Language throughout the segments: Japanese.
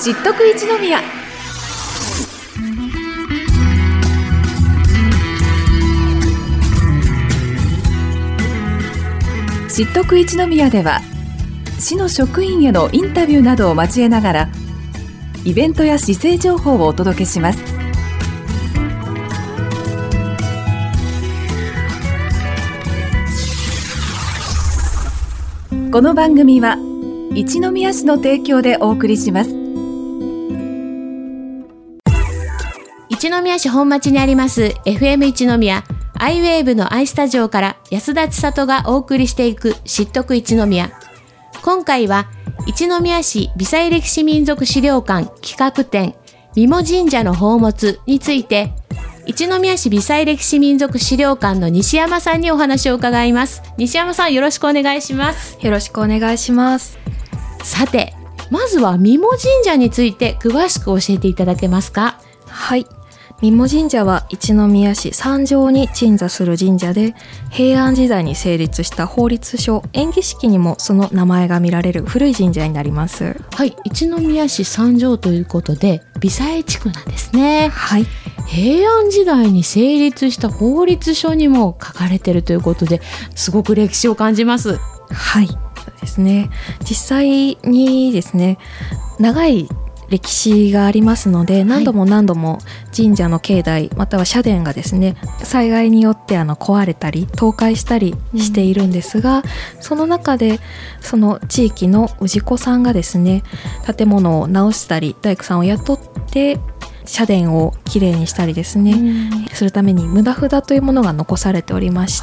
知っとく一宮。知っとく一宮では、市の職員へのインタビューなどを交えながら、イベントや市政情報をお届けします。この番組は一宮市の提供でお送りします。 一宮市本町にあります FM 一宮アイウェーブのアイスタジオから安田千里がお送りしていく知っとく一宮。今回は一宮市微細歴史民族資料館企画展三母神社の宝物について、一宮市微細歴史民族資料館の西山さんにお話を伺います。西山さん、よろしくお願いします。 よろしくお願いします。 さて、まずは三母神社について詳しく教えていただけますか？ はい。三母神社は一宮市三条に鎮座する神社で、平安時代に成立した法律書延喜式にもその名前が見られる古い神社になります。 はい、一宮市三条ということで微細地区なんですね。 はい。 平安時代に成立した法律書にも書かれているということで、すごく歴史を感じます。 はい、そうですね。実際にですね、長い歴史がありますので、何度も神社の境内または社殿がですね、災害によって壊れたり倒壊したりしているんですが、その中でその地域の氏子さんがですね、建物を直したり大工さんを雇って社殿をきれいにしたりですね、するために棟札というものが残されておりまして、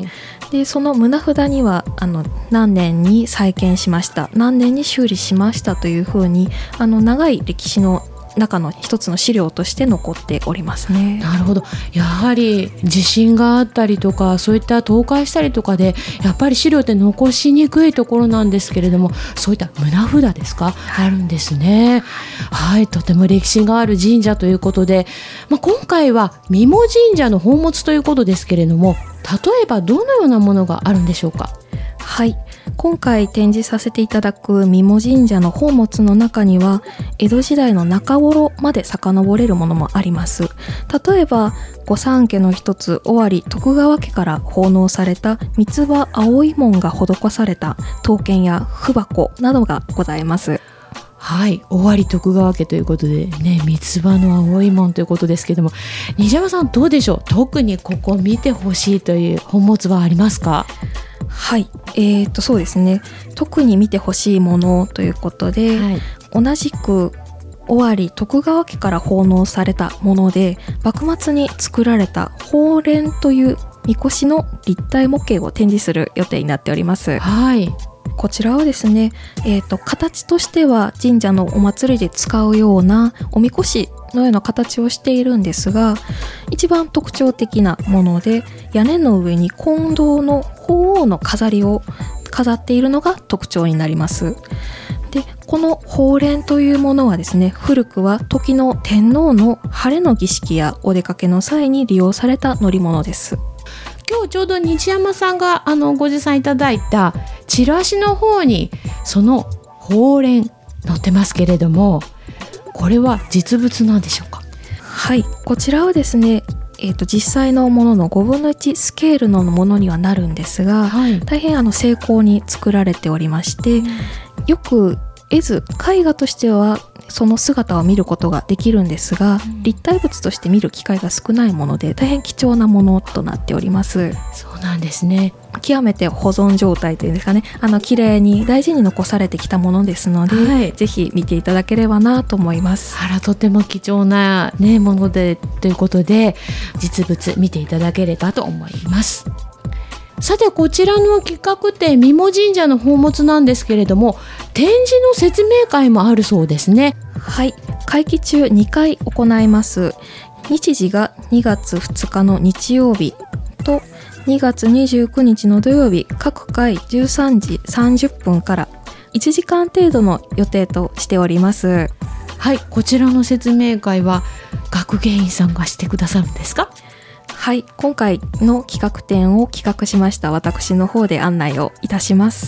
でその棟札には何年に再建しました、何年に修理しましたというふうに長い歴史の中の一つの資料として残っておりますね。 なるほど。やはり地震があったりとか、そういった倒壊したりとかでやっぱり資料って残しにくいところなんですけれども、そういった棟札ですか、あるんですね。はい、とても歴史がある神社ということで、今回は三母神社の宝物ということですけれども、例えばどのようなものがあるんでしょうか？ はい、今回展示させていただく三母神社の宝物の中には、江戸時代の中頃まで遡れるものもあります。例えば御三家の一つ尾張徳川家から奉納された三つ葉葵紋が施された刀剣や文箱などがございます。 はい、尾張徳川家ということでね、三つ葉の葵紋ということですけども、西山さんどうでしょう？特にここ見てほしいという宝物はありますか？ はい、そうですね、特に見てほしいものということで、同じく尾張徳川家から奉納されたもので、幕末に作られた宝蓮という神輿の立体模型を展示する予定になっております。 はい、 こちらはですね、形としては神社のお祭りで使うようなおみこしのような形をしているんですが、一番特徴的なもので、屋根の上に金銅の鳳凰の飾りを飾っているのが特徴になります。でこの宝蓮というものはですね、古くは時の天皇の晴れの儀式やお出かけの際に利用された乗り物です。 今日ちょうど西山さんがご持参いただいたチラシの方にその宝蓮載ってますけれども、これは実物なんでしょうか？ はい、こちらはですね、実際のものの5分の1スケールのものにはなるんですが、大変精巧に作られておりまして、よく絵画としてはその姿を見ることができるんですが、立体物として見る機会が少ないもので、大変貴重なものとなっております。 そうなんですね。 極めて保存状態というんですかね、綺麗に大事に残されてきたものですので、ぜひ見ていただければなと思います。 とても貴重な、ものでということで、実物見ていただければと思います。さて、こちらの企画展三母神社の宝物なんですけれども、展示の説明会もあるそうですね。 はい、会期中2回行います。日時が2月2日の日曜日と2月29日の土曜日、各回13時30分から1時間程度の予定としております。 はい、こちらの説明会は学芸員さんがしてくださるんですか？ はい、今回の企画展を企画しました私の方で案内をいたします。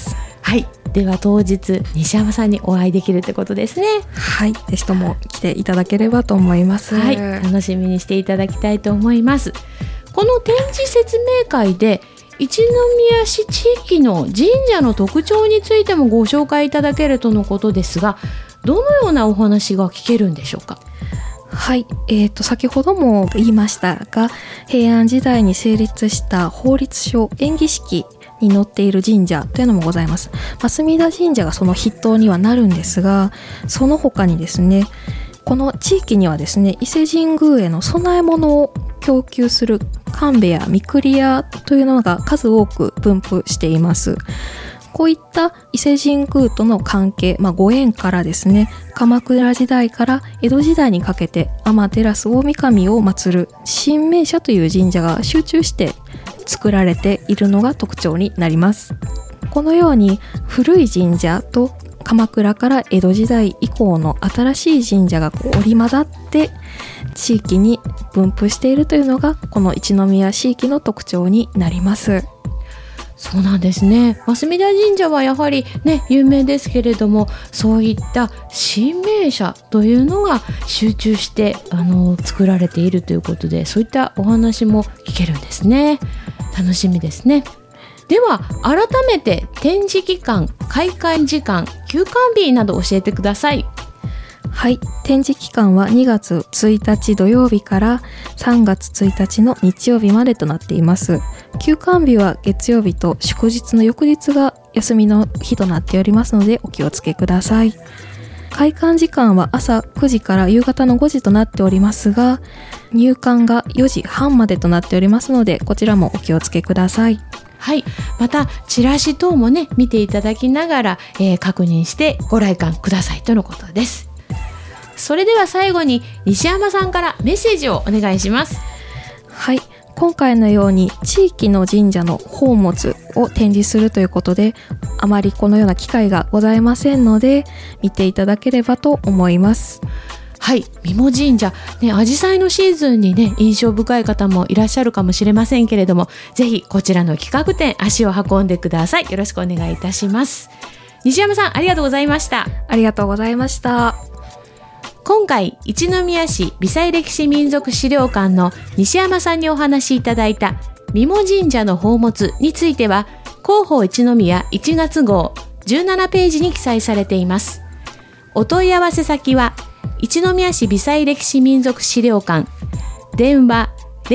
はい、では当日西山さんにお会いできるってことですね。 はい、ぜひとも来ていただければと思います。 はい、楽しみにしていただきたいと思います。この展示説明会で一宮市地域の神社の特徴についてもご紹介いただけるとのことですが、どのようなお話が聞けるんでしょうか。 はい、先ほども言いましたが、平安時代に成立した法律書縁起式に載っている神社というのもございます。隅田神社がその筆頭にはなるんですが、その他にですね、この地域にはですね、伊勢神宮への供え物を供給する神戸や御栗屋というのが数多く分布しています。こういった伊勢神宮との関係、ご縁からですね、鎌倉時代から江戸時代にかけて天照大神を祀る神明社という神社が集中して作られているのが特徴になります。このように古い神社と鎌倉から江戸時代以降の新しい神社が織り交ざって地域に分布しているというのがこの一宮地域の特徴になります。 そうなんですね。隅田神社はやはりね有名ですけれども、そういった神明社というのが集中して作られているということで、そういったお話も聞けるんですね。楽しみですね。では改めて展示期間、開館時間、休館日など教えてください。 はい、展示期間は2月1日土曜日から3月1日の日曜日までとなっています。休館日は月曜日と祝日の翌日が休みの日となっておりますのでお気をつけください。開館時間は朝9時から夕方の5時となっておりますが、入館が4時半までとなっておりますので、こちらもお気をつけください。 はい、またチラシ等もね見ていただきながら、確認してご来館くださいとのことです。それでは最後に西山さんからメッセージをお願いします。 はい、今回のように地域の神社の宝物を展示するということで、あまりこのような機会がございませんので見ていただければと思います。 はい、三保神社ね、紫陽花のシーズンにね印象深い方もいらっしゃるかもしれませんけれども、ぜひこちらの企画展足を運んでください。よろしくお願いいたします。西山さんありがとうございました。 ありがとうございました。 今回一宮市微細歴史民俗資料館の西山さんにお話しいただいた三保神社の宝物については、広報一宮1月号17ページに記載されています。お問い合わせ先は一宮市微細歴史民俗資料館、電話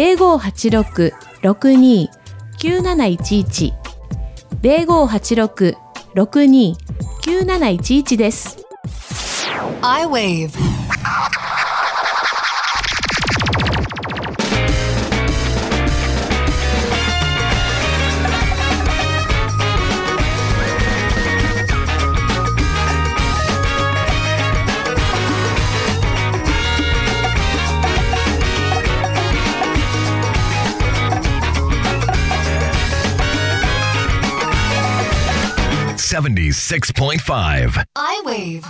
0586-62-9711 0586-62-9711 です。 iWave 76.5 iWave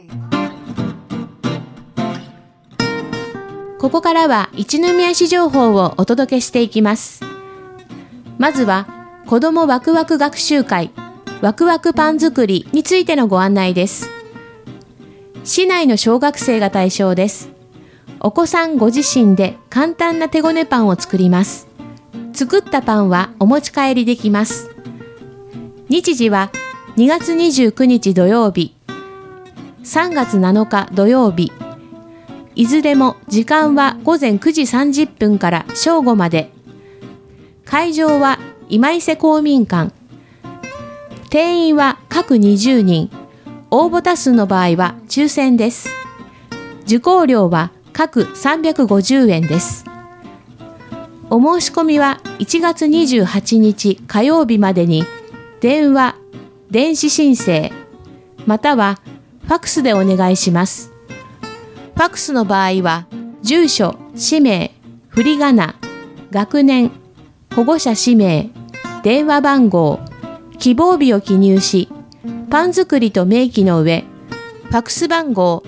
ここからは一宮市情報をお届けしていきます。まずは子どもワクワク学習会ワクワクパン作りについてのご案内です。市内の小学生が対象です。お子さんご自身で簡単な手ごねパンを作ります。作ったパンはお持ち帰りできます。日時は2月29日土曜日、3月7日土曜日、いずれも時間は午前9時30分から正午まで。会場は今伊勢公民館。定員は各20人。応募多数の場合は抽選です。受講料は各350円です。お申し込みは1月28日火曜日までに電話、電子申請、またはファクスでお願いします。ファクスの場合は、住所、氏名、振り仮名、学年、保護者氏名、電話番号、希望日を記入し、パン作りと明記の上、ファクス番号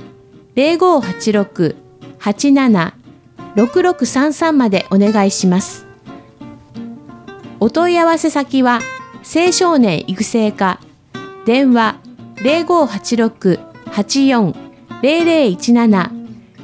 0586-87-6633 までお願いします。お問い合わせ先は、青少年育成課電話 0586-84-0017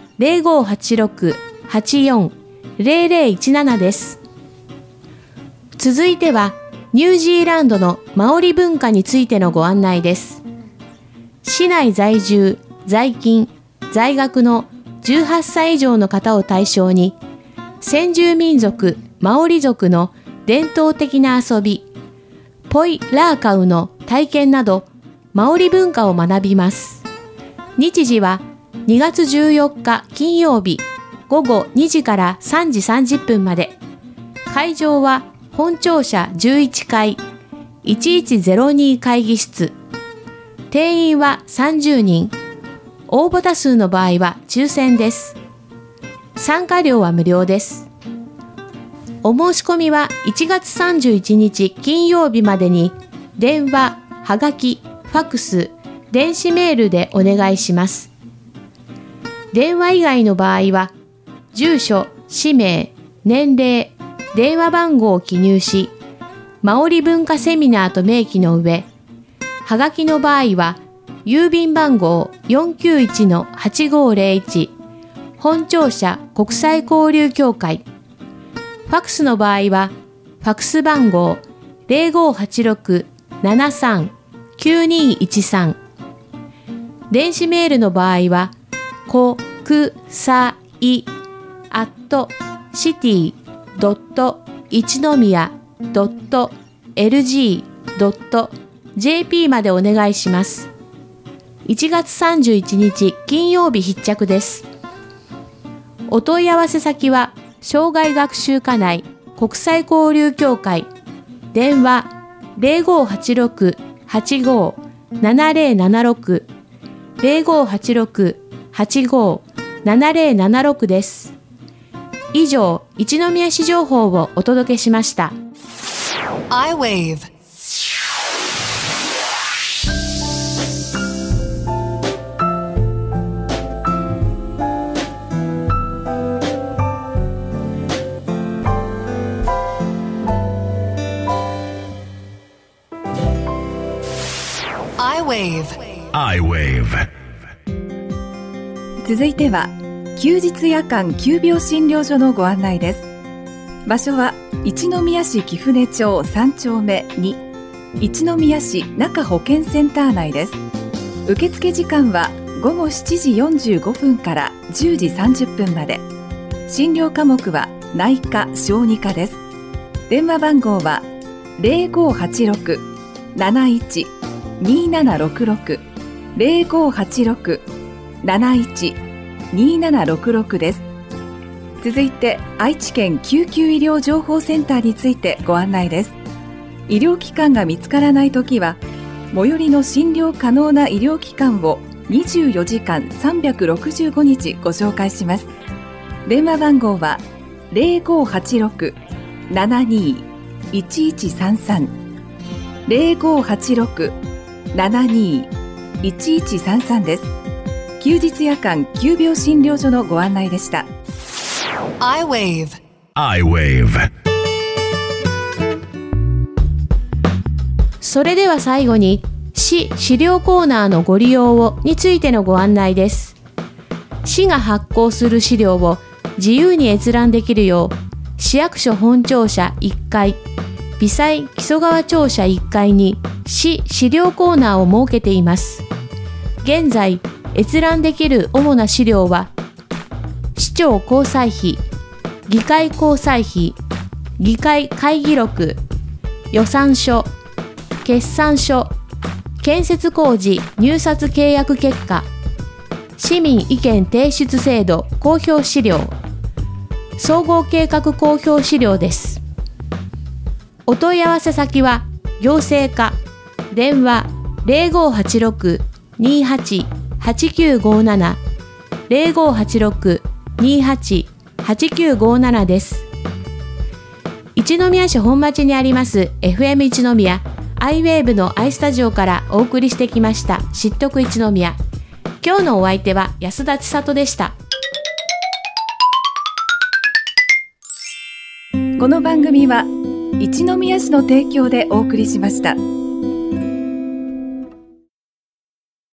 0586-84-0017 です。続いてはニュージーランドのマオリ文化についてのご案内です。市内在住、在勤、在学の18歳以上の方を対象に、先住民族マオリ族の伝統的な遊び、ポイ・ラーカウの体験など、マオリ文化を学びます。日時は2月14日金曜日午後2時から3時30分まで。会場は本庁舎11階1102会議室。定員は30人。応募多数の場合は抽選です。参加料は無料です。お申し込みは1月31日金曜日までに電話、はがき、ファクス、電子メールでお願いします。電話以外の場合は住所、氏名、年齢、電話番号を記入し、マオリ文化セミナーと明記の上、はがきの場合は郵便番号 491-8501 本庁舎国際交流協会。ファクスの場合はファクス番号 0586-73-9213。電子メールの場合はこくさい@ichinomiya.lg.jp までお願いします。1月31日金曜日必着です。お問い合わせ先は障害学習課内国際交流協会。電話 0586-85-7076 0586-85-7076 です。以上、一宮市情報をお届けしました。 I-Wave。 I-Wave。続いては休日夜間急病診療所のご案内です。場所は一宮市貴船町3丁目2一宮市中保健センター内です。受付時間は午後7時45分から10時30分まで。診療科目は内科・小児科です。電話番号は 0586-71-2766 0586-71-2766 です。続いて愛知県救急医療情報センターについてご案内です。医療機関が見つからないときは最寄りの診療可能な医療機関を24時間365日ご紹介します。電話番号は 0586-72-1133 0586-72-1133 です。休日夜間急病診療所のご案内でした。 I-Wave。 それでは最後に市資料コーナーのご利用をについてのご案内です。市が発行する資料を自由に閲覧できるよう、市役所本庁舎1階、微細木曽川庁舎1階に市資料コーナーを設けています。現在閲覧できる主な資料は、市長交際費、議会交際費、議会会議録、予算書、決算書、建設工事入札契約結果、市民意見提出制度公表資料、総合計画公表資料です。お問い合わせ先は行政課、電話 0586-28-8957 0586-28-8957 です。一宮市本町にあります FM 一宮I-Wave の I スタジオからお送りしてきました知得一宮。今日のお相手は安田千里でした。 この番組は一宮市の提供でお送りしました。